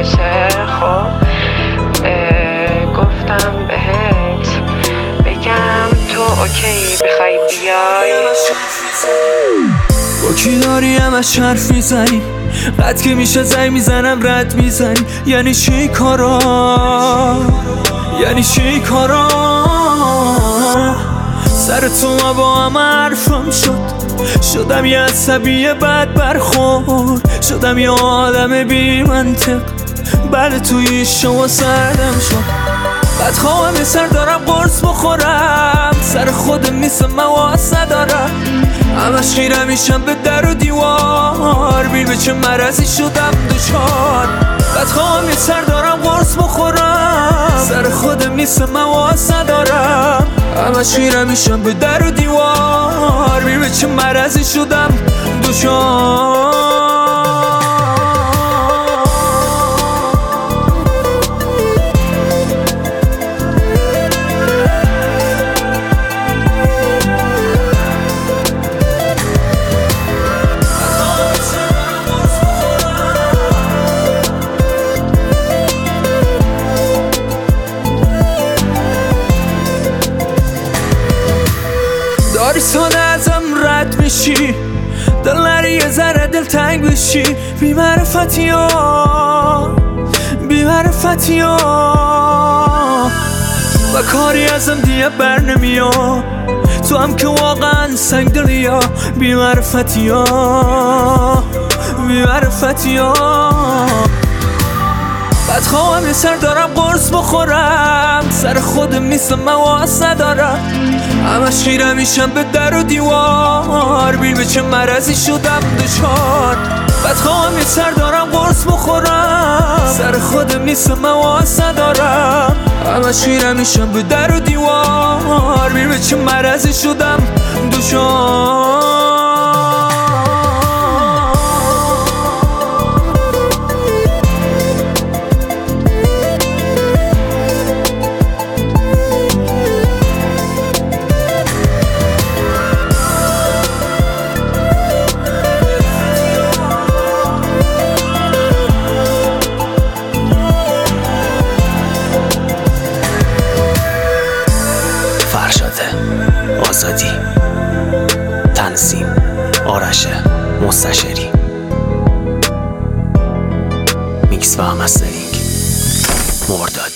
باشه. خب گفتم بهت بگم تو اوکی بخوای بیای. با کی داری همش حرف میزنی؟ قد که میشه زنگ میزنم رد میزنی. یعنی چی کارا؟ یعنی چی کارا؟ سر تو ما با هم حرفم شدم یه عصبی بد برخورد، شدم یه آدم بی منطق. بله توی شما سردم شد. بدخواهم یه سر دارم قرص بخورم، سر خودم نیستم من واسه ندارم. همش خیره میشم به در و دیوار، بیر به چه مرضی شدم دچار. بدخواهم یه سر دارم قرص بخورم، سر خودم نیستم من واسه ندارم. همش خیره میشم به در و دیوار، بیر به چه مرضی شدم دچار. داری ساده ازم رد میشی، دل نری یه ذره دل تنگ بشی. بی معرفتی ها و کاری ازم دیگه بر نمیاد. تو هم که واقعا سنگ دلی ها. بی معرفتی ها بدخواهم یه سر دارم قرص بخورم، سر خودم نیستم من واسه ندارم. همش خیره میشم به در و دیوار، بیر به چه مرضی شدم دچار. بدخواهم یه سر دارم قرص بخورم، سر خودم نیستم من واسه ندارم. همش خیره میشم به در و دیوار، بیر به چه مرضی شدم دچار. آزادی، تنظیم آرش مستشاری، میکس و مسترینگ مرداد.